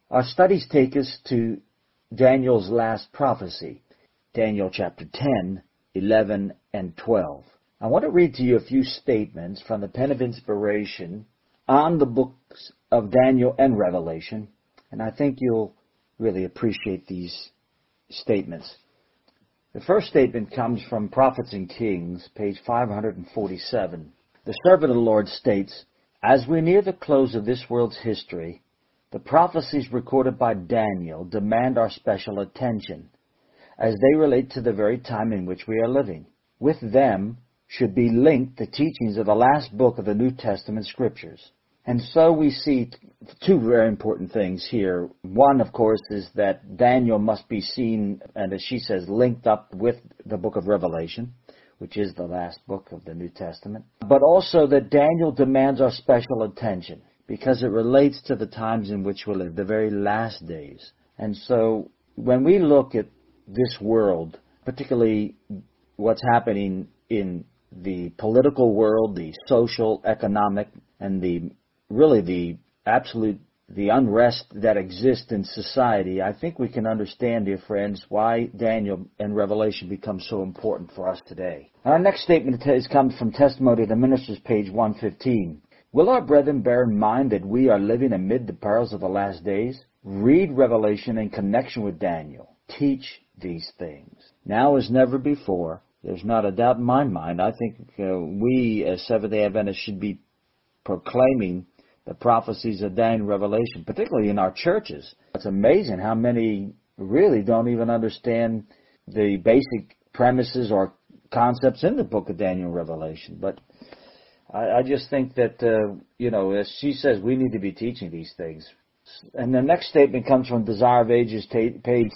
Our studies take us to Daniel's last prophecy, Daniel chapter 10, 11, and 12. I want to read to you a few statements from the pen of inspiration on the books of Daniel and Revelation, and I think you'll really appreciate these statements. The first statement comes from Prophets and Kings, page 547. The servant of the Lord states, "As we near the close of this world's history, the prophecies recorded by Daniel demand our special attention, as they relate to the very time in which we are living. With them should be linked the teachings of the last book of the New Testament Scriptures." And so we see two very important things here. One, of course, is that Daniel must be seen, and as she says, linked up with the book of Revelation, which is the last book of the New Testament. But also that Daniel demands our special attention, because it relates to the times in which we live, the very last days. And so when we look at this world, particularly what's happening in the political world, the social, economic, and the unrest that exists in society, I think we can understand, dear friends, why Daniel and Revelation become so important for us today. Our next statement comes from Testimony of the Ministers, page 115. "Will our brethren bear in mind that we are living amid the perils of the last days? Read Revelation in connection with Daniel. Teach these things." Now as never before, there's not a doubt in my mind, I think we as Seventh-day Adventists should be proclaiming the prophecies of Daniel and Revelation, particularly in our churches. It's amazing how many really don't even understand the basic premises or concepts in the book of Daniel and Revelation. But I just think that, as she says, we need to be teaching these things. And the next statement comes from Desire of Ages, page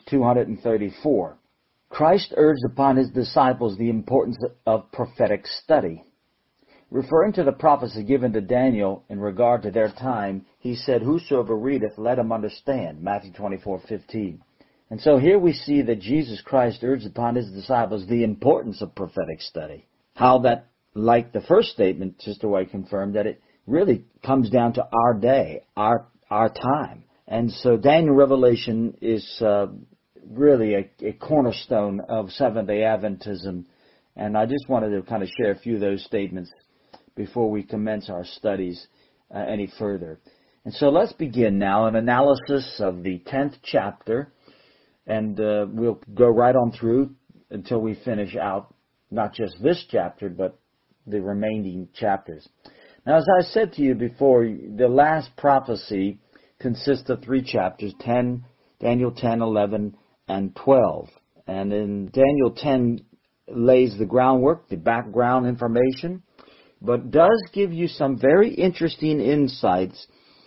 234. "Christ urged upon his disciples the importance of prophetic study. Referring to the prophecy given to Daniel in regard to their time, he said, 'Whosoever readeth, let him understand,' Matthew 24:15. And so here we see that Jesus Christ urged upon his disciples the importance of prophetic study. How that, like the first statement, Sister White confirmed, that it really comes down to our day, our time. And so Daniel Revelation is really a cornerstone of Seventh-day Adventism. And I just wanted to kind of share a few of those statements before we commence our studies any further. And so let's begin now an analysis of the 10th chapter, and we'll go right on through until we finish out not just this chapter, but the remaining chapters. Now, as I said to you before, the last prophecy consists of 3 chapters, Daniel 10, 11, and 12. And in Daniel 10 lays the groundwork, the background information, but does give you some very interesting insights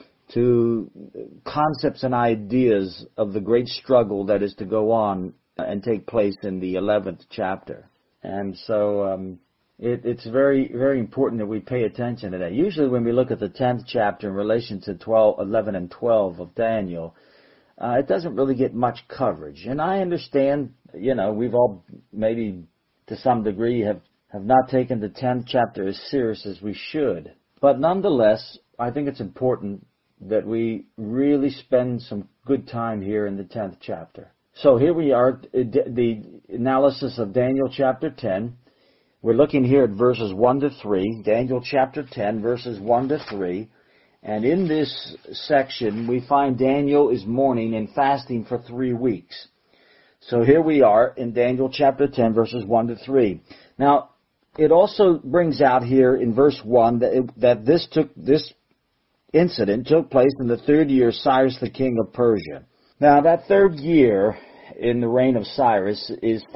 to concepts and ideas of the great struggle that is to go on and take place in the 11th chapter. And so it's very, very important that we pay attention to that. Usually when we look at the 10th chapter in relation to 11 and 12 of Daniel, it doesn't really get much coverage. And I understand, we've all maybe to some degree have not taken the 10th chapter as serious as we should. But nonetheless, I think it's important that we really spend some good time here in the 10th chapter. So here we are, the analysis of Daniel chapter 10. We're looking here at verses 1 to 3, Daniel chapter 10, verses 1 to 3. And in this section, we find Daniel is mourning and fasting for 3 weeks. So here we are in Daniel chapter 10, verses 1 to 3. Now, it also brings out here in verse 1 that this incident took place in the 3rd year of Cyrus the king of Persia. Now, that 3rd year in the reign of Cyrus is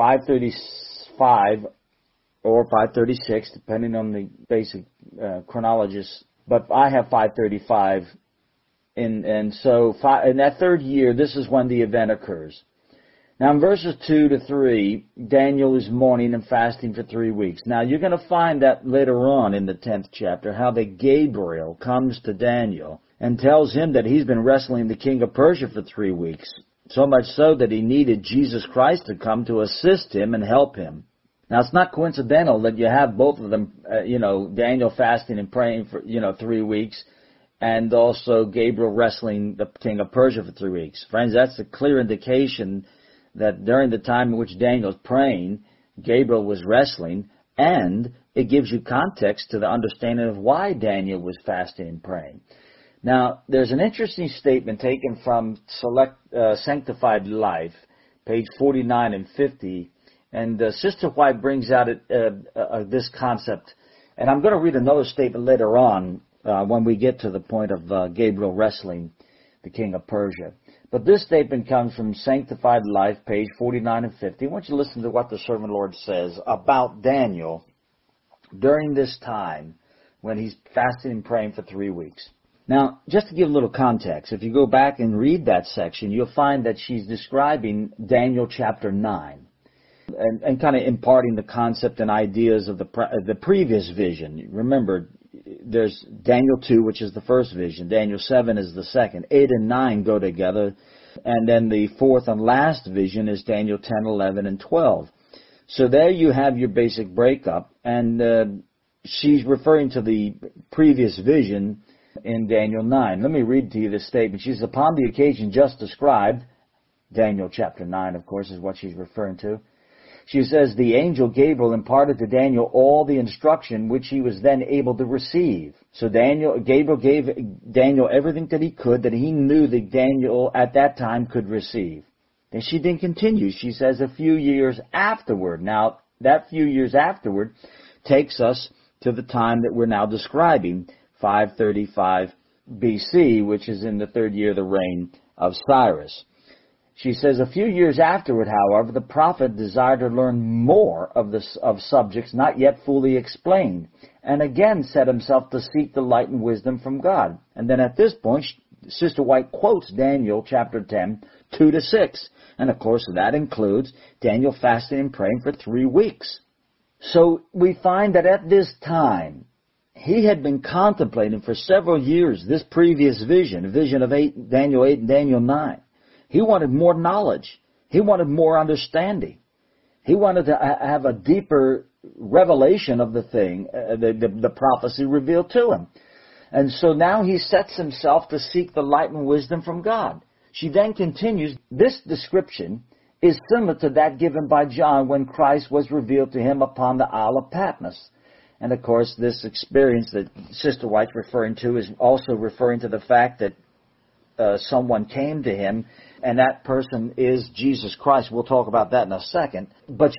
535 or 536, depending on the basic chronologist. But I have 535. And so in that 3rd year, this is when the event occurs. Now, in verses 2 to 3, Daniel is mourning and fasting for 3 weeks. Now, you're going to find that later on in the 10th chapter, how that Gabriel comes to Daniel and tells him that he's been wrestling the king of Persia for 3 weeks, so much so that he needed Jesus Christ to come to assist him and help him. Now, it's not coincidental that you have both of them, Daniel fasting and praying for, 3 weeks, and also Gabriel wrestling the king of Persia for 3 weeks. Friends, that's a clear indication that during the time in which Daniel was praying, Gabriel was wrestling, and it gives you context to the understanding of why Daniel was fasting and praying. Now, there's an interesting statement taken from Sanctified Life, page 49 and 50, and Sister White brings out this concept. And I'm going to read another statement later on when we get to the point of Gabriel wrestling the king of Persia. But this statement comes from Sanctified Life, page 49 and 50. I want you to listen to what the Servant Lord says about Daniel during this time when he's fasting and praying for 3 weeks. Now, just to give a little context, if you go back and read that section, you'll find that she's describing Daniel chapter 9 and kind of imparting the concept and ideas of the previous vision. Remember, there's Daniel 2, which is the first vision. Daniel 7 is the second. 8 and 9 go together. And then the fourth and last vision is Daniel 10, 11, and 12. So there you have your basic breakup. And she's referring to the previous vision in Daniel 9. Let me read to you this statement. She says, upon the occasion just described, Daniel chapter 9, of course, is what she's referring to. She says, the angel Gabriel imparted to Daniel all the instruction which he was then able to receive. So Gabriel gave Daniel everything that he could, that he knew that Daniel at that time could receive. And she then continues. She says, a few years afterward. Now, that few years afterward takes us to the time that we're now describing, 535 BC, which is in the third year of the reign of Cyrus. She says, a few years afterward, however, the prophet desired to learn more of subjects not yet fully explained, and again set himself to seek the light and wisdom from God. And then at this point, Sister White quotes Daniel chapter 10, 2-6. And of course, that includes Daniel fasting and praying for 3 weeks. So we find that at this time, he had been contemplating for several years this previous vision, a vision of Daniel 8 and Daniel 9. He wanted more knowledge. He wanted more understanding. He wanted to have a deeper revelation of the thing, the prophecy revealed to him. And so now he sets himself to seek the light and wisdom from God. She then continues, this description is similar to that given by John when Christ was revealed to him upon the Isle of Patmos. And of course, this experience that Sister White's referring to is also referring to the fact that someone came to him, and that person is Jesus Christ. We'll talk about that in a second. But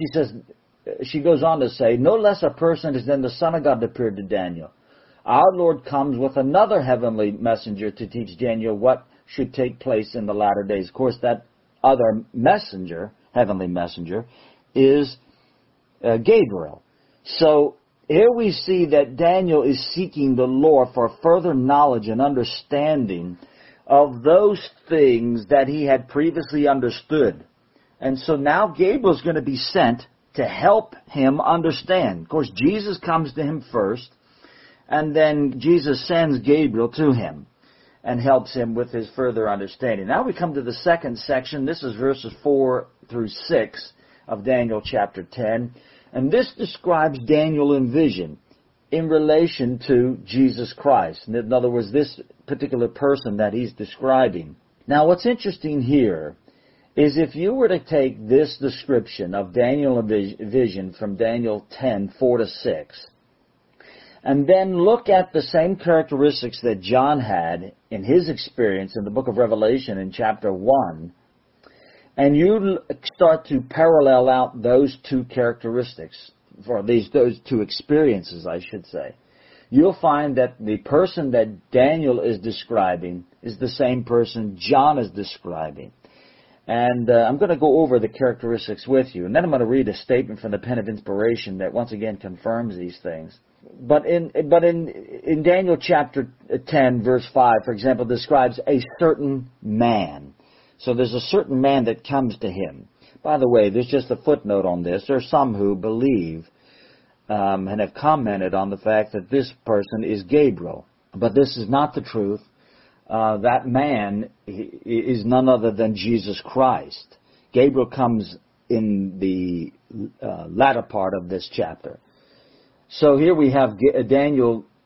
she goes on to say, no less a person is than the Son of God appeared to Daniel. Our Lord comes with another heavenly messenger to teach Daniel what should take place in the latter days. Of course, that other messenger, heavenly messenger, is Gabriel. So here we see that Daniel is seeking the Lord for further knowledge and understanding of those things that he had previously understood. And so now Gabriel's going to be sent to help him understand. Of course, Jesus comes to him first, and then Jesus sends Gabriel to him and helps him with his further understanding. Now we come to the second section. This is verses 4-6 of Daniel chapter 10. And this describes Daniel in vision in relation to Jesus Christ. In other words, this particular person that he's describing. Now, what's interesting here is if you were to take this description of Daniel vision from Daniel 10, 4-6, and then look at the same characteristics that John had in his experience in the book of Revelation in chapter 1, and you start to parallel out those two characteristics, for those two experiences, I should say, you'll find that the person that Daniel is describing is the same person John is describing. And I'm going to go over the characteristics with you, and then I'm going to read a statement from the Pen of Inspiration that once again confirms these things. But in Daniel chapter 10, verse 5, for example, describes a certain man. So there's a certain man that comes to him. By the way, there's just a footnote on this. There are some who believe and have commented on the fact that this person is Gabriel. But this is not the truth. That man is none other than Jesus Christ. Gabriel comes in the latter part of this chapter. So here we have Daniel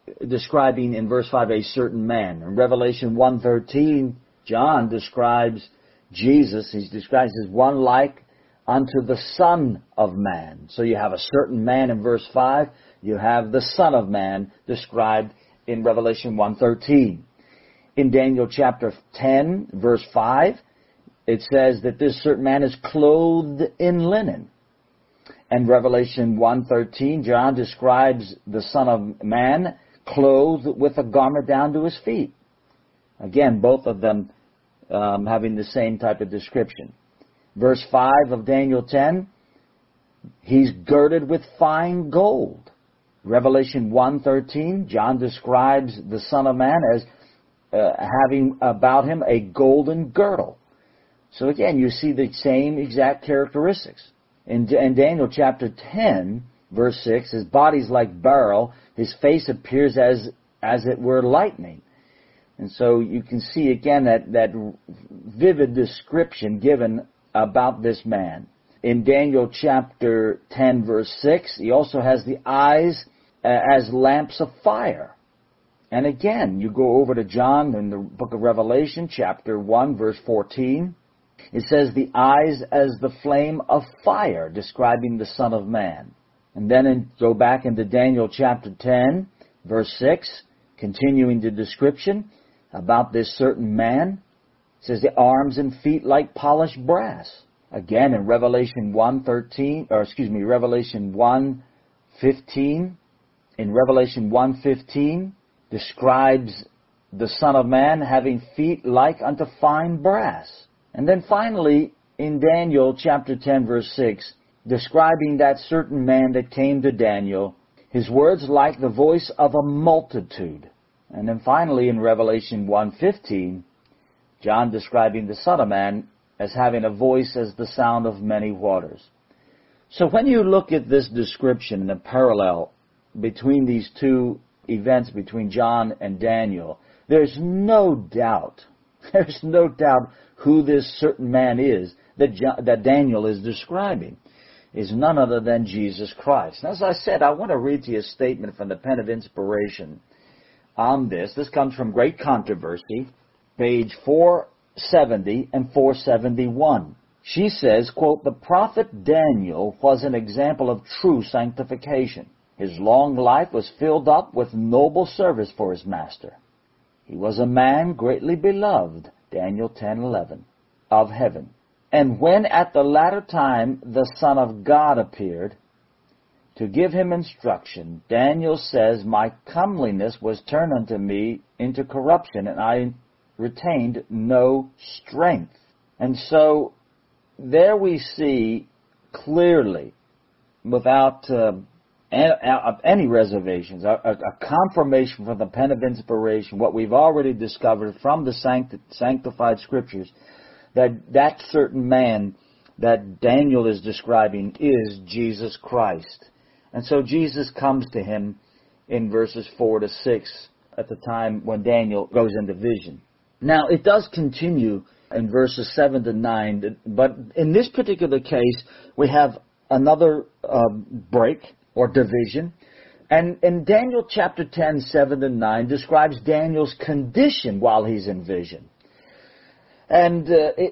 describing in verse 5 a certain man. In Revelation 1:13, John describes Jesus, he describes as one like unto the Son of Man. So you have a certain man in verse 5, you have the Son of Man described in Revelation 1:13. In Daniel chapter 10, verse 5, it says that this certain man is clothed in linen. And Revelation 1:13, John describes the Son of Man clothed with a garment down to his feet. Again, both of them having the same type of description. Verse 5 of Daniel 10, he's girded with fine gold. Revelation 1:13, John describes the Son of Man as having about him a golden girdle. So again, you see the same exact characteristics. In Daniel chapter 10, verse 6, his body's like beryl, his face appears as it were lightning. And so you can see again that vivid description given about this man. In Daniel chapter 10, verse 6, he also has the eyes as lamps of fire. And again, you go over to John in the book of Revelation, chapter 1, verse 14. It says, the eyes as the flame of fire, describing the Son of Man. And then go back into Daniel chapter 10, verse 6, continuing the description about this certain man. It says, the arms and feet like polished brass. Again, in Revelation 1:15, in Revelation 1:15, describes the Son of Man having feet like unto fine brass. And then finally, in Daniel chapter 10, verse 6, describing that certain man that came to Daniel, his words like the voice of a multitude. And then finally, in Revelation 1:15, John describing the Son of Man as having a voice as the sound of many waters. So when you look at this description and the parallel between these two events, between John and Daniel, there's no doubt who this certain man is that Daniel is describing is none other than Jesus Christ. And as I said, I want to read to you a statement from the Pen of Inspiration on this. This comes from Great Controversy, page 470 and 471. She says, quote, the prophet Daniel was an example of true sanctification. His long life was filled up with noble service for his master. He was a man greatly beloved, Daniel 10:11, of heaven. And when at the latter time the Son of God appeared to give him instruction, Daniel says, my comeliness was turned unto me into corruption, and I retained no strength. And so there we see clearly, without any reservations, a confirmation from the Pen of Inspiration, what we've already discovered from the sanctified Scriptures, that certain man that Daniel is describing is Jesus Christ. And so Jesus comes to him in verses 4 to 6 at the time when Daniel goes into vision. Now, it does continue in verses 7 to 9, but in this particular case, we have another break or division. And in Daniel chapter 10, 7 to 9, describes Daniel's condition while he's in vision. And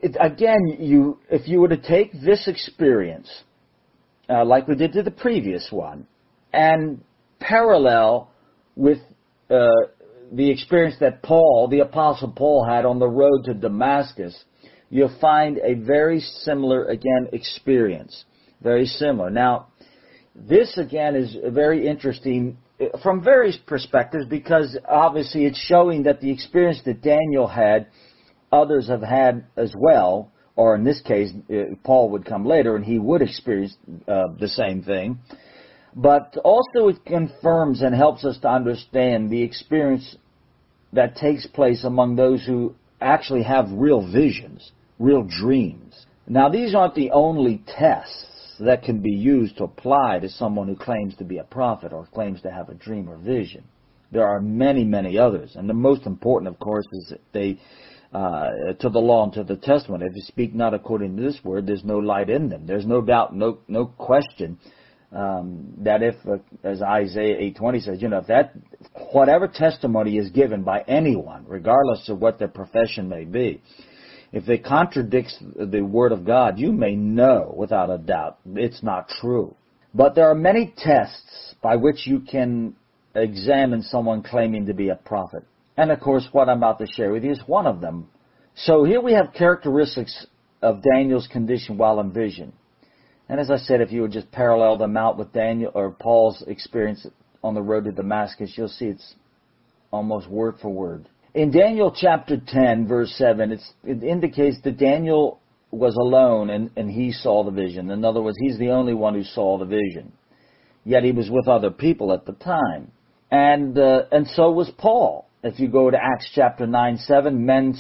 if you were to take this experience, like we did to the previous one, and parallel with the experience that Paul, the Apostle Paul, had on the road to Damascus, you'll find a very similar, again, experience. Very similar. Now, this, again, is very interesting from various perspectives because, obviously, it's showing that the experience that Daniel had, others have had as well, or in this case, Paul would come later and he would experience the same thing. But also it confirms and helps us to understand the experience that takes place among those who actually have real visions, real dreams. Now, these aren't the only tests that can be used to apply to someone who claims to be a prophet or claims to have a dream or vision. There are many, many others. And the most important, of course, is that they, to the law and to the testament, if you speak not according to this word, there's no light in them. There's no doubt, no question that if, as Isaiah 8:20 says, if that, whatever testimony is given by anyone, regardless of what their profession may be, if it contradicts the Word of God, you may know without a doubt it's not true. But there are many tests by which you can examine someone claiming to be a prophet. And of course, what I'm about to share with you is one of them. So here we have characteristics of Daniel's condition while in vision. And as I said, if you would just parallel them out with Daniel or Paul's experience on the road to Damascus, you'll see it's almost word for word. In Daniel chapter 10, verse 7, it indicates that Daniel was alone and he saw the vision. In other words, he's the only one who saw the vision. Yet he was with other people at the time. And so was Paul. If you go to Acts chapter 9, 7, men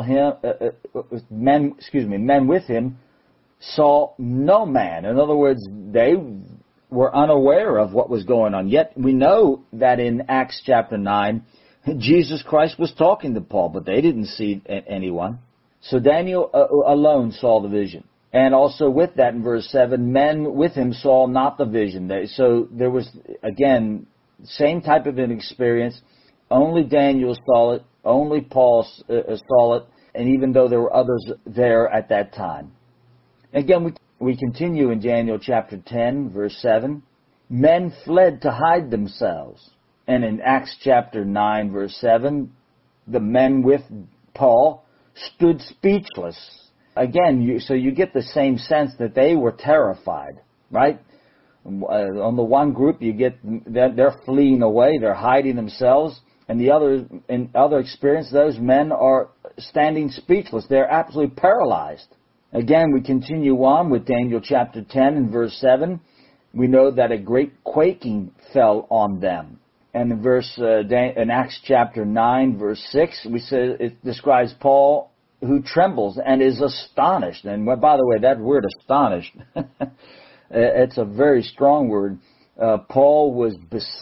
with him saw no man. In other words, they were unaware of what was going on. Yet we know that in Acts chapter 9, Jesus Christ was talking to Paul, but they didn't see anyone. So Daniel alone saw the vision. And also with that in verse 7, men with him saw not the vision. So there was, again, same type of an experience. Only Daniel saw it. Only Paul saw it. And even though there were others there at that time. Again, we continue in Daniel chapter 10, verse 7. Men fled to hide themselves. And in Acts chapter 9, verse 7, the men with Paul stood speechless. Again, so you get the same sense that they were terrified, right? On the one group, you get they're fleeing away, they're hiding themselves, and the other, in other experience, those men are standing speechless. They're absolutely paralyzed. Again, we continue on with Daniel chapter 10 and verse 7. We know that a great quaking fell on them. And in Acts chapter 9, verse 6, it describes Paul who trembles and is astonished. And by the way, that word astonished, it's a very strong word. Paul was,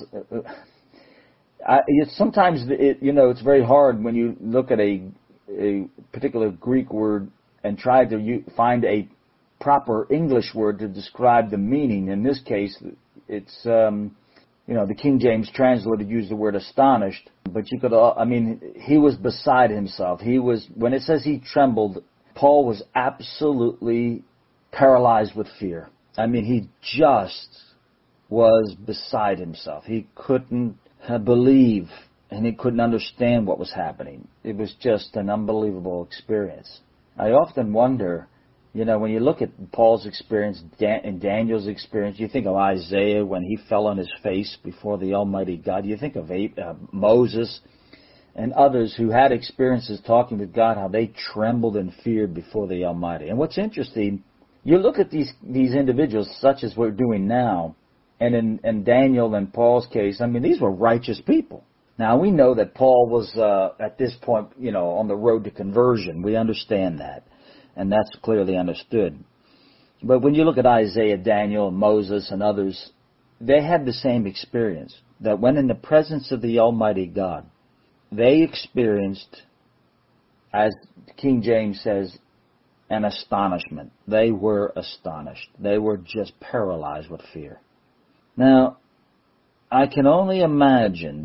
sometimes, it's very hard when you look at a particular Greek word and try to find a proper English word to describe the meaning. In this case, it's, the King James translator used the word astonished, but you could, he was beside himself. When it says he trembled, Paul was absolutely paralyzed with fear. He just was beside himself. He couldn't believe and he couldn't understand what was happening. It was just an unbelievable experience. I often wonder, when you look at Paul's experience and Daniel's experience, you think of Isaiah when he fell on his face before the Almighty God. You think of Moses and others who had experiences talking with God, how they trembled and feared before the Almighty. And what's interesting, you look at these individuals such as we're doing now, and in Daniel and Paul's case, these were righteous people. Now, we know that Paul was, at this point, on the road to conversion. We understand that. And that's clearly understood. But when you look at Isaiah, Daniel, Moses, and others, they had the same experience. That when in the presence of the Almighty God, they experienced, as King James says, an astonishment. They were astonished. They were just paralyzed with fear. Now, I can only imagine,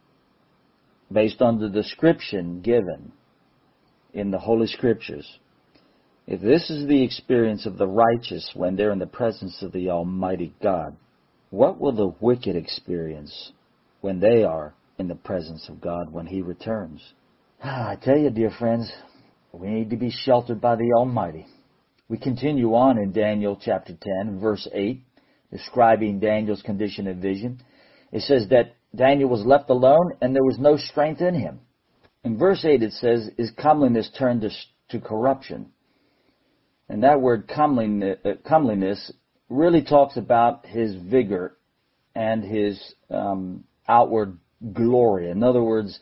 based on the description given in the Holy Scriptures, if this is the experience of the righteous when they're in the presence of the Almighty God, what will the wicked experience when they are in the presence of God when He returns? I tell you, dear friends, we need to be sheltered by the Almighty. We continue on in Daniel chapter 10, verse 8, describing Daniel's condition and vision. It says that Daniel was left alone and there was no strength in him. In verse 8 it says, his comeliness turned to corruption. And that word comeliness really talks about his vigor and his outward glory. In other words,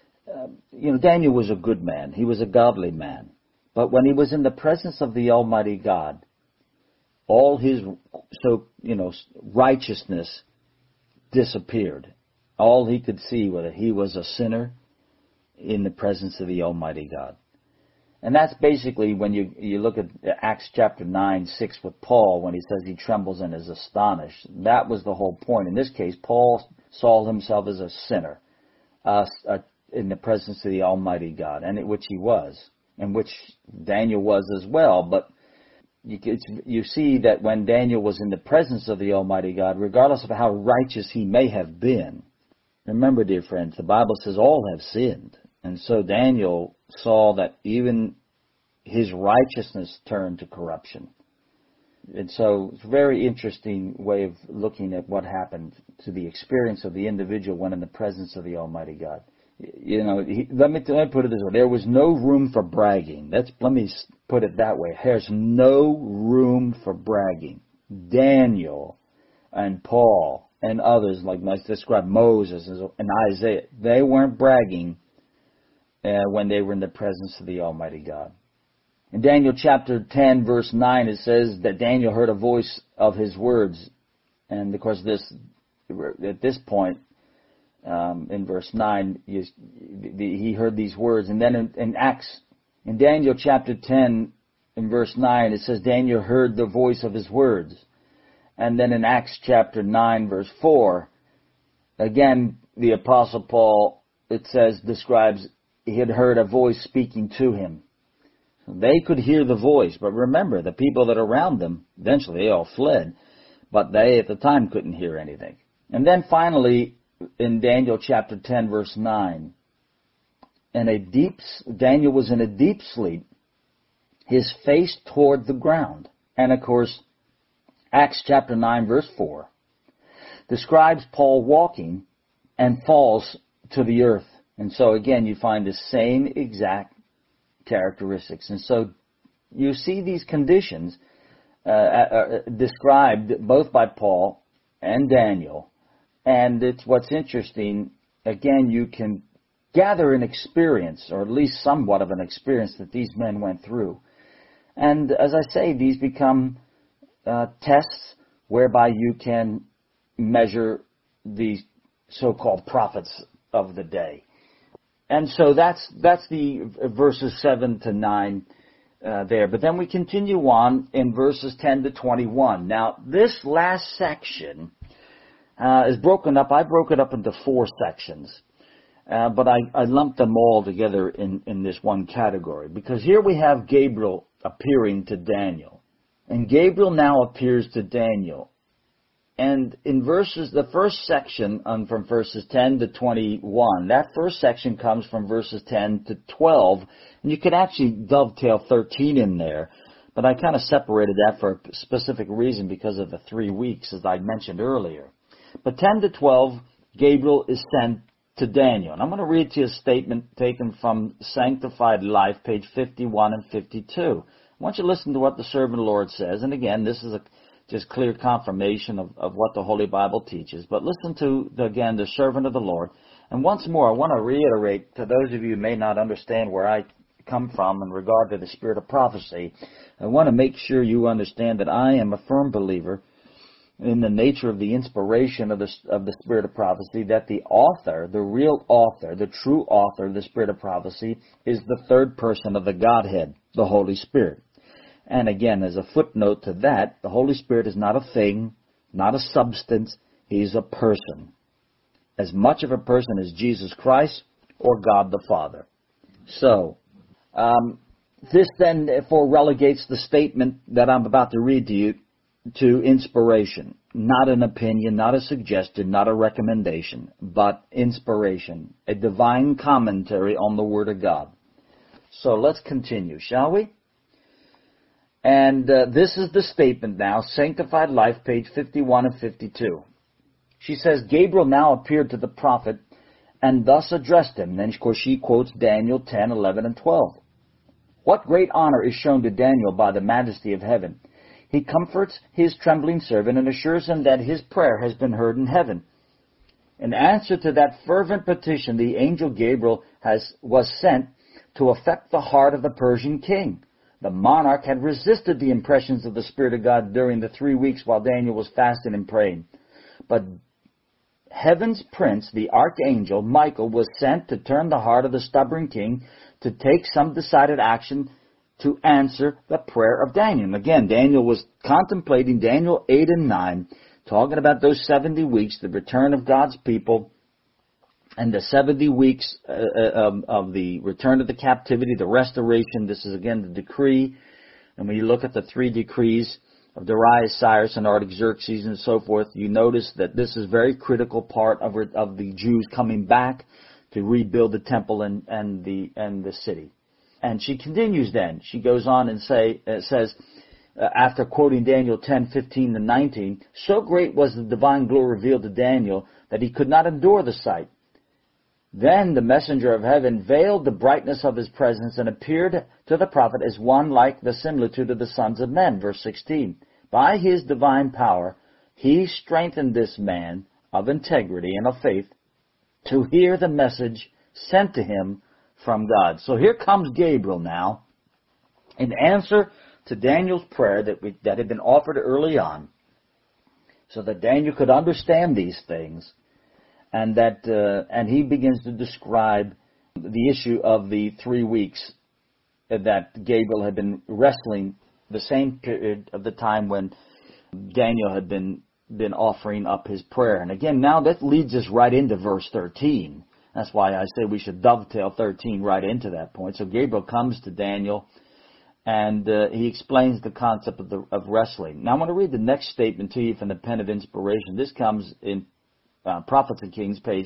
Daniel was a good man. He was a godly man. But when he was in the presence of the Almighty God, all his righteousness disappeared. All he could see was that he was a sinner in the presence of the Almighty God. And that's basically when you look at Acts chapter 9:6 with Paul, when he says he trembles and is astonished. That was the whole point. In this case, Paul saw himself as a sinner in the presence of the Almighty God, and which he was, and which Daniel was as well. But you see that when Daniel was in the presence of the Almighty God, regardless of how righteous he may have been, remember, dear friends, the Bible says all have sinned. And so Daniel saw that even his righteousness turned to corruption. And so it's a very interesting way of looking at what happened to the experience of the individual when in the presence of the Almighty God. You know, let me put it this way. There was no room for bragging. Let me put it that way. There's no room for bragging. Daniel and Paul and others, like described Moses and Isaiah, they weren't bragging when they were in the presence of the Almighty God. In Daniel chapter 10, verse 9, it says that Daniel heard a voice of his words. And, of course, at this point, in verse 9, he heard these words. And then in Daniel chapter 10, in verse 9, it says Daniel heard the voice of his words. And then in Acts chapter 9, verse 4, again, the Apostle Paul, it says, describes he had heard a voice speaking to him. So they could hear the voice, but remember, the people that are around them, eventually they all fled, but they at the time couldn't hear anything. And then finally, in Daniel chapter 10, verse 9, Daniel was in a deep sleep, his face toward the ground. And of course, Acts chapter 9, verse 4, describes Paul walking and falls to the earth. And so again, you find the same exact characteristics. And so you see these conditions described both by Paul and Daniel. And it's what's interesting, again, you can gather an experience, or at least somewhat of an experience that these men went through. And as I say, these become tests whereby you can measure the so-called prophets of the day. And so that's the verses 7 to 9 there. But then we continue on in verses 10 to 21. Now, this last section is broken up. I broke it up into 4 sections. But I lumped them all together in this one category. Because here we have Gabriel appearing to Daniel. And Gabriel now appears to Daniel. And in the first section from verses 10 to 21, that first section comes from verses 10 to 12. And you could actually dovetail 13 in there. But I kind of separated that for a specific reason because of the 3 weeks, as I mentioned earlier. But 10 to 12, Gabriel is sent to Daniel. And I'm going to read to you a statement taken from Sanctified Life, page 51 and 52. I want you to listen to what the servant of the Lord says. And again, this is just clear confirmation of what the Holy Bible teaches. But listen to, again, the servant of the Lord. And once more, I want to reiterate to those of you who may not understand where I come from in regard to the spirit of prophecy, I want to make sure you understand that I am a firm believer in the nature of the inspiration of the spirit of prophecy, that the author, the real author, the true author of the spirit of prophecy is the third person of the Godhead, the Holy Spirit. And again, as a footnote to that, the Holy Spirit is not a thing, not a substance. He's a person. As much of a person as Jesus Christ or God the Father. So, this then therefore relegates the statement that I'm about to read to you to inspiration. Not an opinion, not a suggestion, not a recommendation, but inspiration. A divine commentary on the Word of God. So let's continue, shall we? And this is the statement now, Sanctified Life, page 51 and 52. She says, Gabriel now appeared to the prophet and thus addressed him. Then, of course, she quotes Daniel 10, 11, and 12. What great honor is shown to Daniel by the majesty of heaven. He comforts his trembling servant and assures him that his prayer has been heard in heaven. In answer to that fervent petition, the angel Gabriel was sent to affect the heart of the Persian king. The monarch had resisted the impressions of the Spirit of God during the 3 weeks while Daniel was fasting and praying. But heaven's prince, the archangel Michael, was sent to turn the heart of the stubborn king to take some decided action to answer the prayer of Daniel. And again, Daniel was contemplating Daniel 8 and 9, talking about those 70 weeks, the return of God's people, and the 70 weeks of the return of the captivity, the restoration. This is, again, the decree. And when you look at the 3 decrees of Darius, Cyrus, and Artaxerxes, and so forth, you notice that this is a very critical part of the Jews coming back to rebuild the temple and the city. And she continues then. She goes on and says, after quoting Daniel 10:15 to 19, so great was the divine glory revealed to Daniel that he could not endure the sight. Then the messenger of heaven veiled the brightness of his presence and appeared to the prophet as one like the similitude of the sons of men. Verse 16. By his divine power, he strengthened this man of integrity and of faith to hear the message sent to him from God. So here comes Gabriel now in answer to Daniel's prayer that had been offered early on, so that Daniel could understand these things. And he begins to describe the issue of the 3 weeks that Gabriel had been wrestling, the same period of the time when Daniel had been offering up his prayer. And again, now that leads us right into verse 13. That's why I say we should dovetail 13 right into that point. So Gabriel comes to Daniel, and he explains the concept of wrestling. Now I want to read the next statement to you from the Pen of Inspiration. This comes in Prophets and Kings, page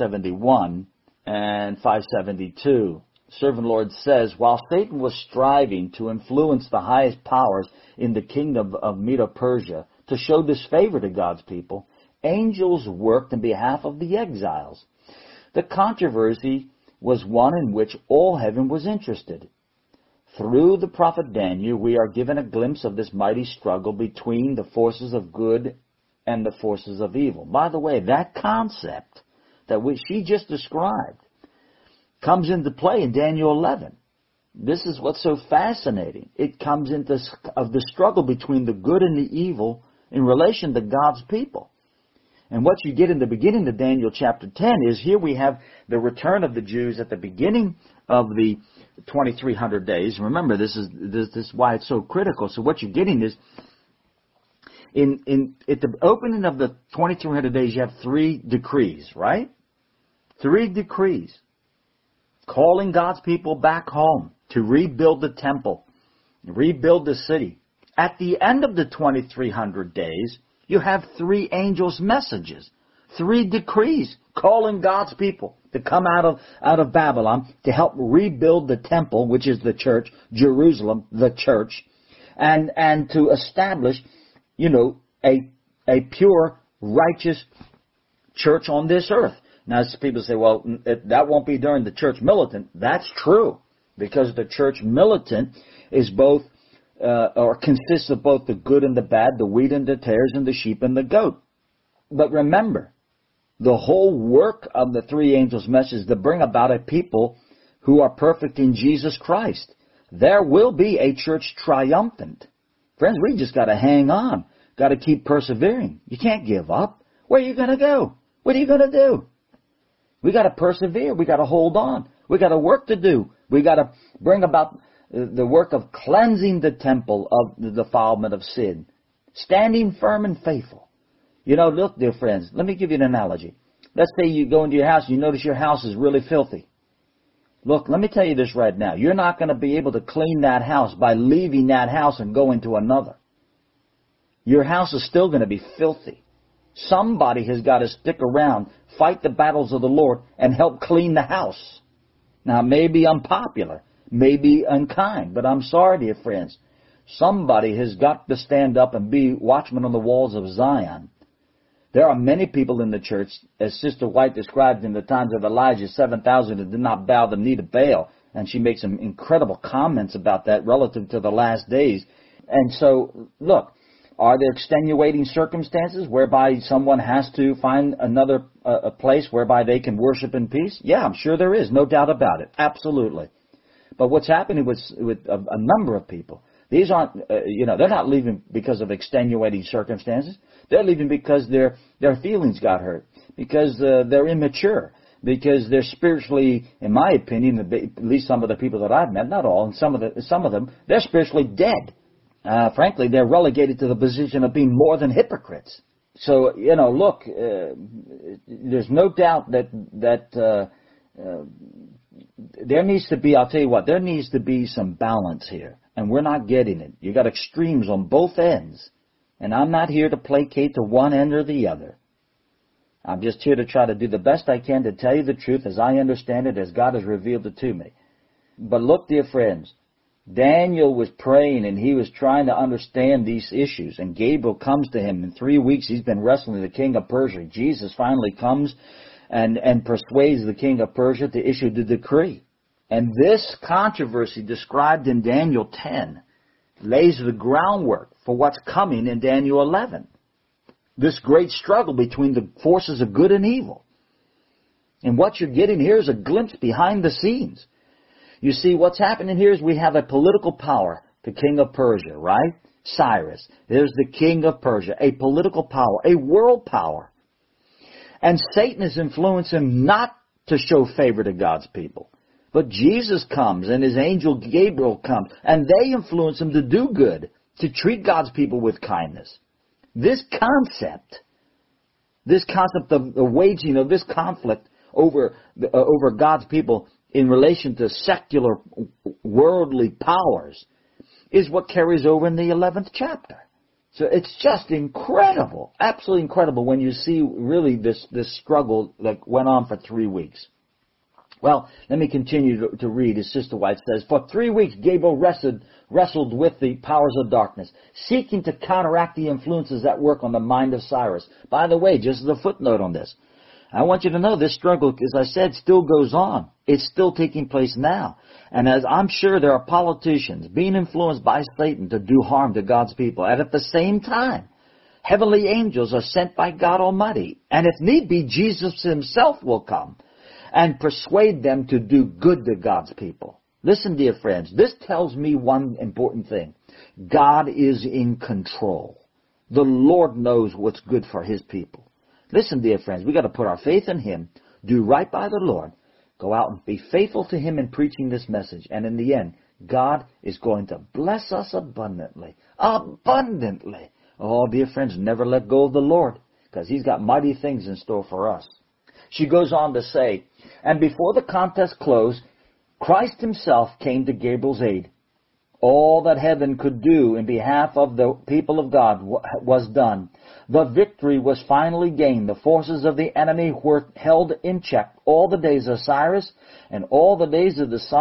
571 and 572. Servant Lord says, while Satan was striving to influence the highest powers in the kingdom of Medo-Persia to show disfavor to God's people, angels worked in behalf of the exiles. The controversy was one in which all heaven was interested. Through the prophet Daniel, we are given a glimpse of this mighty struggle between the forces of good and the forces of evil. By the way, that concept that she just described comes into play in Daniel 11. This is what's so fascinating. It comes into of the struggle between the good and the evil in relation to God's people. And what you get in the beginning of Daniel chapter 10 is here we have the return of the Jews at the beginning of the 2300 days. Remember, this is why it's so critical. So what you're getting is at the opening of the 2300 days, you have 3 decrees, right? 3 decrees calling God's people back home to rebuild the temple, rebuild the city. At the end of the 2300 days, you have 3 angels' messages, 3 decrees calling God's people to come out of Babylon to help rebuild the temple, which is the church, Jerusalem, the church, and to establish, a pure, righteous church on this earth. Now, people say, well, that won't be during the church militant. That's true, because the church militant is both, or consists of both the good and the bad, the wheat and the tares, and the sheep and the goat. But remember, the whole work of the 3 angels' message is to bring about a people who are perfect in Jesus Christ. There will be a church triumphant. Friends, we just got to hang on. Got to keep persevering. You can't give up. Where are you going to go? What are you going to do? We got to persevere. We got to hold on. We got a work to do. We got to bring about the work of cleansing the temple of the defilement of sin. Standing firm and faithful. Look, dear friends, let me give you an analogy. Let's say you go into your house and you notice your house is really filthy. Look, let me tell you this right now. You're not going to be able to clean that house by leaving that house and going to another. Your house is still going to be filthy. Somebody has got to stick around, fight the battles of the Lord, and help clean the house. Now, it may be unpopular, may be unkind, but I'm sorry, dear friends. Somebody has got to stand up and be watchman on the walls of Zion. There are many people in the church, as Sister White described in the times of Elijah, 7,000 that did not bow the knee to Baal. And she makes some incredible comments about that relative to the last days. And so, look, are there extenuating circumstances whereby someone has to find another a place whereby they can worship in peace? Yeah, I'm sure there is. No doubt about it. Absolutely. But what's happening with a number of people, these aren't, they're not leaving because of extenuating circumstances. They're leaving because their feelings got hurt, because they're immature, because they're spiritually, in my opinion, at least some of the people that I've met, not all, and some of them, they're spiritually dead. Frankly, they're relegated to the position of being more than hypocrites. So, look, there's no doubt that there needs to be, I'll tell you what, there needs to be some balance here, and we're not getting it. You got extremes on both ends, and I'm not here to placate to one end or the other. I'm just here to try to do the best I can to tell you the truth as I understand it, as God has revealed it to me. But look, dear friends, Daniel was praying and he was trying to understand these issues, and Gabriel comes to him. In 3 weeks he's been wrestling the king of Persia. Jesus finally comes and persuades the king of Persia to issue the decree. And this controversy described in Daniel 10 lays the groundwork for what's coming in Daniel 11. This great struggle between the forces of good and evil. And what you're getting here is a glimpse behind the scenes. You see, what's happening here is we have a political power, the king of Persia, right? Cyrus. There's the king of Persia, a political power, a world power. And Satan is influencing him not to show favor to God's people. But Jesus comes and his angel Gabriel comes, and they influence him to do good, to treat God's people with kindness. This concept of the waging of this conflict over God's people in relation to secular worldly powers is what carries over in the 11th chapter. So it's just incredible, absolutely incredible when you see really this struggle that went on for 3 weeks. Well, let me continue to read. As Sister White says, for 3 weeks Gabriel wrestled with the powers of darkness, seeking to counteract the influences at work on the mind of Cyrus. By the way, just as a footnote on this, I want you to know this struggle, as I said, still goes on. It's still taking place now. And as I'm sure there are politicians being influenced by Satan to do harm to God's people. And at the same time, heavenly angels are sent by God Almighty. And if need be, Jesus himself will come and persuade them to do good to God's people. Listen, dear friends, this tells me one important thing. God is in control. The Lord knows what's good for his people. Listen, dear friends, we've got to put our faith in him, do right by the Lord, go out and be faithful to him in preaching this message. And in the end, God is going to bless us abundantly. Abundantly. Oh, dear friends, never let go of the Lord, because he's got mighty things in store for us. She goes on to say, and before the contest closed, Christ himself came to Gabriel's aid. All that heaven could do in behalf of the people of God was done. The victory was finally gained. The forces of the enemy were held in check all the days of Cyrus and all the days of his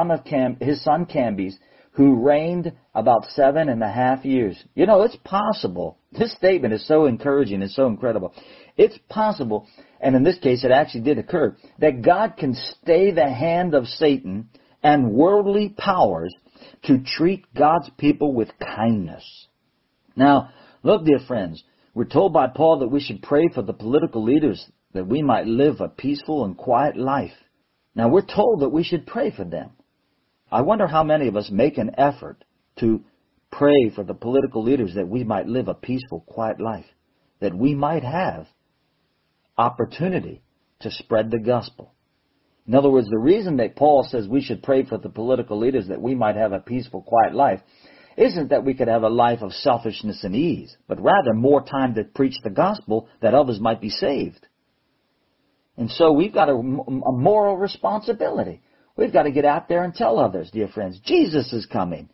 son Cambyses, who reigned about 7.5 years. You know, it's possible. This statement is so encouraging and so incredible. It's possible, and in this case it actually did occur, that God can stay the hand of Satan and worldly powers to treat God's people with kindness. Now, look, dear friends, we're told by Paul that we should pray for the political leaders that we might live a peaceful and quiet life. Now, we're told that we should pray for them. I wonder how many of us make an effort to pray for the political leaders that we might live a peaceful, quiet life, that we might have opportunity to spread the gospel. In other words, the reason that Paul says we should pray for the political leaders that we might have a peaceful, quiet life isn't that we could have a life of selfishness and ease, but rather more time to preach the gospel that others might be saved. And so we've got a moral responsibility. We've got to get out there and tell others, dear friends, Jesus is coming.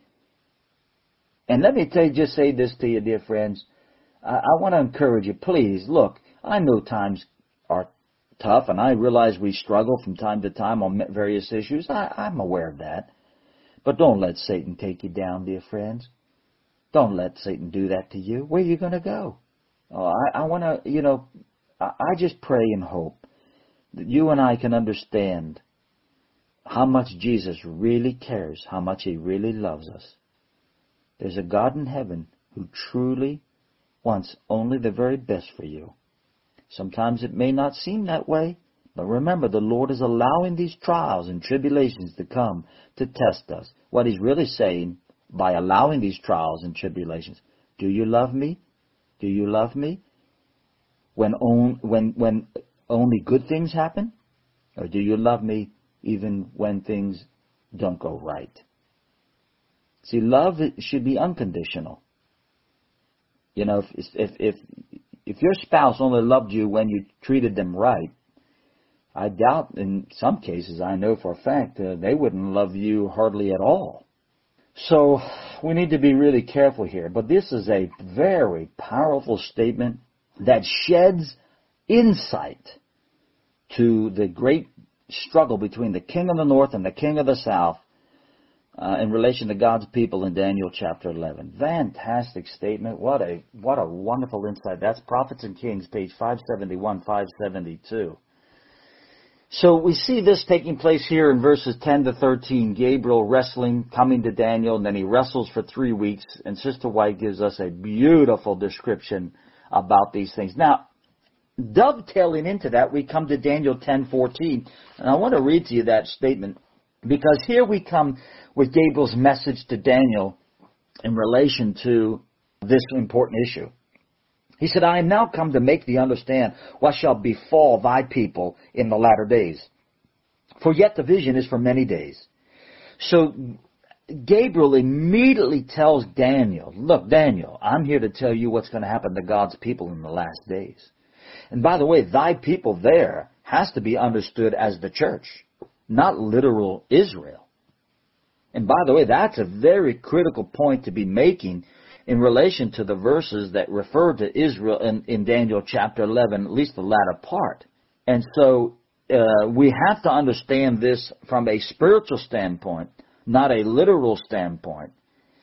And let me just say this to you, dear friends. I want to encourage you, please, look, I know times are tough, and I realize we struggle from time to time on various issues. I'm aware of that. But don't let Satan take you down, dear friends. Don't let Satan do that to you. Where are you going to go? Oh, I want to, I just pray and hope that you and I can understand how much Jesus really cares, how much he really loves us. There's a God in heaven who truly wants only the very best for you. Sometimes it may not seem that way, but remember, the Lord is allowing these trials and tribulations to come to test us. What he's really saying by allowing these trials and tribulations, do you love me? Do you love me? When only good things happen? Or do you love me even when things don't go right? See, love should be unconditional. You know, if your spouse only loved you when you treated them right, I doubt in some cases, I know for a fact, they wouldn't love you hardly at all. So we need to be really careful here. But this is a very powerful statement that sheds insight to the great struggle between the king of the north and the king of the south in relation to God's people in Daniel chapter 11. Fantastic statement. What a wonderful insight. That's Prophets and Kings, page 571, 572. So we see this taking place here in verses 10 to 13. Gabriel wrestling, coming to Daniel, and then he wrestles for 3 weeks. And Sister White gives us a beautiful description about these things. Now, dovetailing into that, we come to Daniel 10:14. And I want to read to you that statement, because here we come with Gabriel's message to Daniel in relation to this important issue. He said, I am now come to make thee understand what shall befall thy people in the latter days. For yet the vision is for many days. So Gabriel immediately tells Daniel, look, Daniel, I'm here to tell you what's going to happen to God's people in the last days. And by the way, thy people there has to be understood as the church, not literal Israel. And by the way, that's a very critical point to be making in relation to the verses that refer to Israel in Daniel chapter 11, at least the latter part. And so we have to understand this from a spiritual standpoint, not a literal standpoint.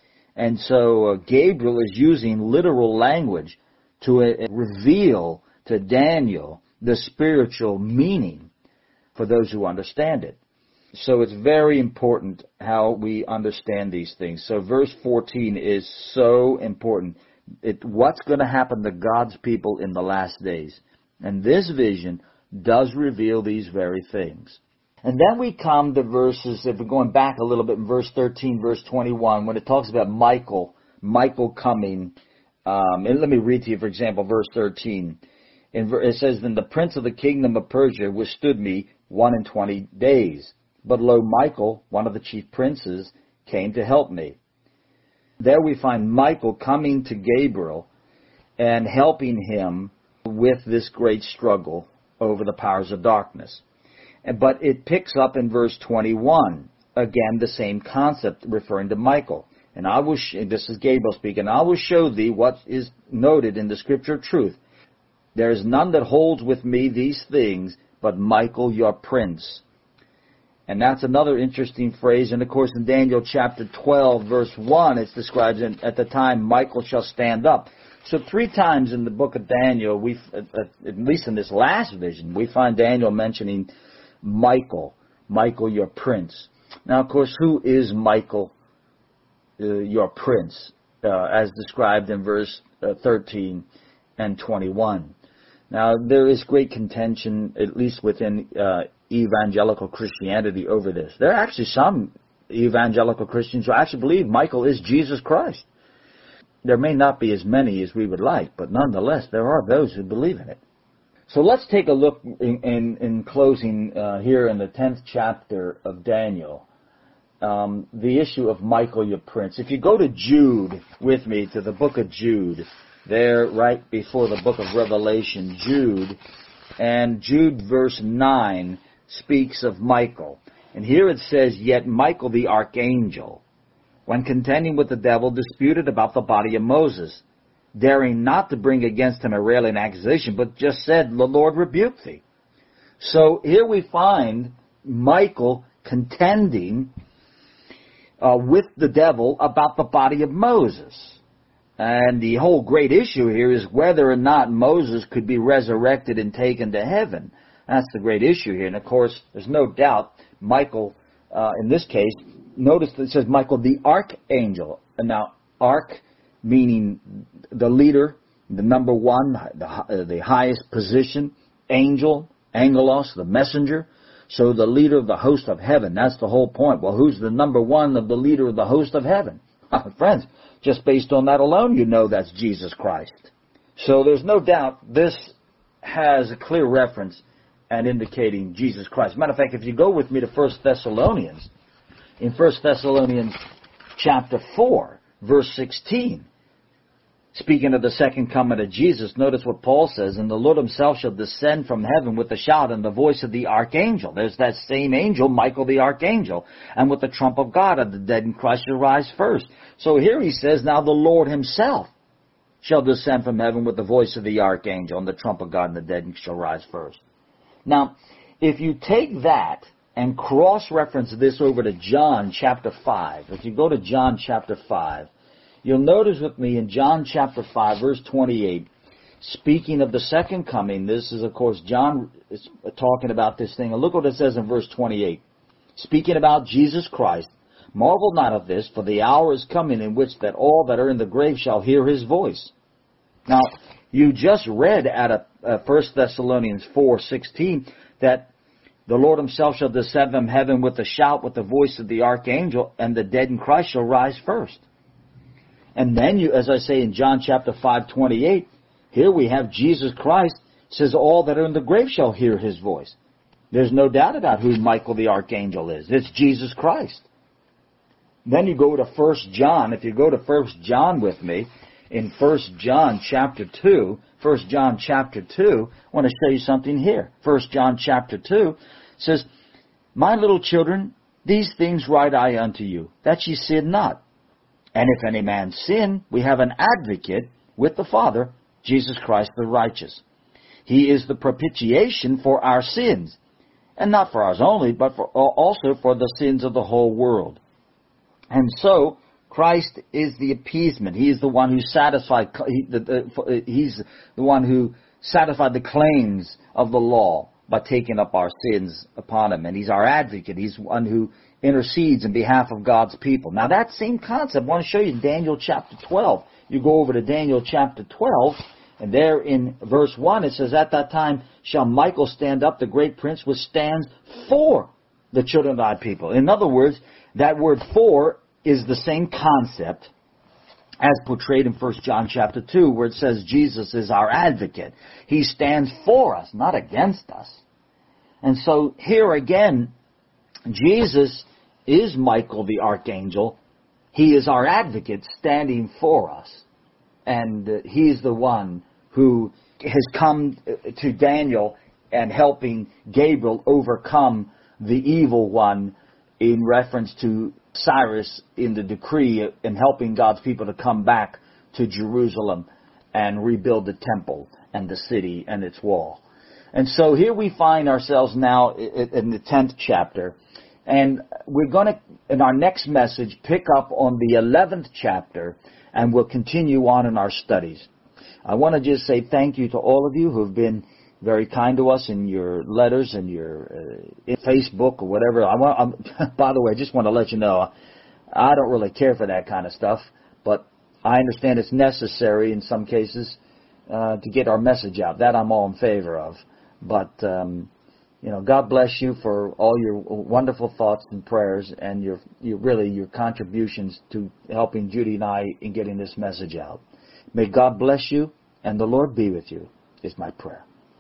And so Gabriel is using literal language to reveal to Daniel the spiritual meaning for those who understand it. So it's very important how we understand these things. So verse 14 is so important. What's going to happen to God's people in the last days? And this vision does reveal these very things. And then we come to verses, if we're going back a little bit, in verse 13, verse 21, when it talks about Michael coming. And let me read to you, for example, verse 13. It says, Then the prince of the kingdom of Persia withstood me 21 days. But lo, Michael, one of the chief princes, came to help me. There we find Michael coming to Gabriel and helping him with this great struggle over the powers of darkness. But it picks up in verse 21. Again, the same concept referring to Michael. And this is Gabriel speaking, I will show thee what is noted in the scripture of truth. There is none that holds with me these things, but Michael your prince. And that's another interesting phrase. And of course, in Daniel chapter 12, verse 1, it's described at the time Michael shall stand up. So 3 times in the book of Daniel, at least in this last vision, we find Daniel mentioning Michael your prince. Now, of course, who is Michael your prince, as described in verse 13 and 21? Now, there is great contention, at least within evangelical Christianity, over this. There are actually some evangelical Christians who actually believe Michael is Jesus Christ. There may not be as many as we would like, but nonetheless, there are those who believe in it. So let's take a look in closing here in the 10th chapter of Daniel, the issue of Michael your prince. If you go to Jude with me, to the book of Jude, there right before the book of Revelation, Jude verse 9 speaks of Michael. And here it says, Yet Michael the archangel, when contending with the devil, disputed about the body of Moses, daring not to bring against him a railing accusation, but just said, The Lord rebuke thee. So here we find Michael contending with the devil about the body of Moses. And the whole great issue here is whether or not Moses could be resurrected and taken to heaven. That's the great issue here. And of course, there's no doubt Michael, in this case, notice that it says Michael the archangel. And now, arch meaning the leader, the number one, the highest position, angel, angelos, the messenger. So the leader of the host of heaven. That's the whole point. Well, who's the number one of the leader of the host of heaven? Friends, just based on that alone, you know that's Jesus Christ. So there's no doubt this has a clear reference and indicating Jesus Christ. Matter of fact, if you go with me to 1 Thessalonians, in 1 Thessalonians chapter 4, verse 16, speaking of the second coming of Jesus, notice what Paul says, "And the Lord himself shall descend from heaven with a shout and the voice of the archangel." There's that same angel, Michael the archangel. "And with the trump of God, and the dead in Christ shall rise first." So here he says, now the Lord himself shall descend from heaven with the voice of the archangel, and the trump of God, and the dead shall rise first. Now, if you take that and cross-reference this over to John chapter 5, if you go to John chapter 5, you'll notice with me in John chapter 5, verse 28, speaking of the second coming, this is, of course, John is talking about this thing. And look what it says in verse 28. Speaking about Jesus Christ, "Marvel not of this, for the hour is coming in which that all that are in the grave shall hear his voice." Now, you just read out of 1 Thessalonians 4:16 that the Lord himself shall descend from heaven with a shout, with the voice of the archangel, and the dead in Christ shall rise first. And then, as I say in John chapter 5:28, here we have Jesus Christ says all that are in the grave shall hear his voice. There's no doubt about who Michael the archangel is. It's Jesus Christ. Then you go to 1 John. If you go to 1 John with me, in 1 John chapter 2, 1 John chapter 2, I want to show you something here. 1 John chapter 2 says, "My little children, these things write I unto you, that ye sin not. And if any man sin, we have an advocate with the Father, Jesus Christ the righteous. He is the propitiation for our sins, and not for ours only, but also for the sins of the whole world." And so, Christ is the appeasement. He is the one who satisfied. He's the one who satisfied the claims of the law by taking up our sins upon him. And he's our advocate. He's one who intercedes in behalf of God's people. Now that same concept, I want to show you in Daniel chapter 12. You go over to Daniel chapter 12, and there in verse 1 it says, "At that time shall Michael stand up, the great prince, which stands for the children of thy people." In other words, that word "for" is the same concept as portrayed in 1 John chapter 2, where it says Jesus is our advocate. He stands for us, not against us. And so here again, Jesus is Michael the archangel. He is our advocate standing for us. And he's the one who has come to Daniel and helping Gabriel overcome the evil one in reference to Cyrus in the decree and helping God's people to come back to Jerusalem and rebuild the temple and the city and its wall. And so here we find ourselves now in the 10th chapter. And we're going to, in our next message, pick up on the 11th chapter, and we'll continue on in our studies. I want to just say thank you to all of you who have been very kind to us in your letters and your Facebook or whatever. By the way, I just want to let you know, I don't really care for that kind of stuff, but I understand it's necessary in some cases to get our message out. That I'm all in favor of. But God bless you for all your wonderful thoughts and prayers and your contributions to helping Judy and I in getting this message out. May God bless you and the Lord be with you, is my prayer.